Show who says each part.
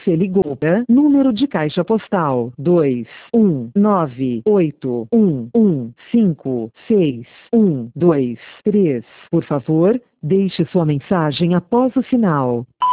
Speaker 1: Você ligou para número de caixa postal 21981156123. Por favor, deixe sua mensagem após o sinal.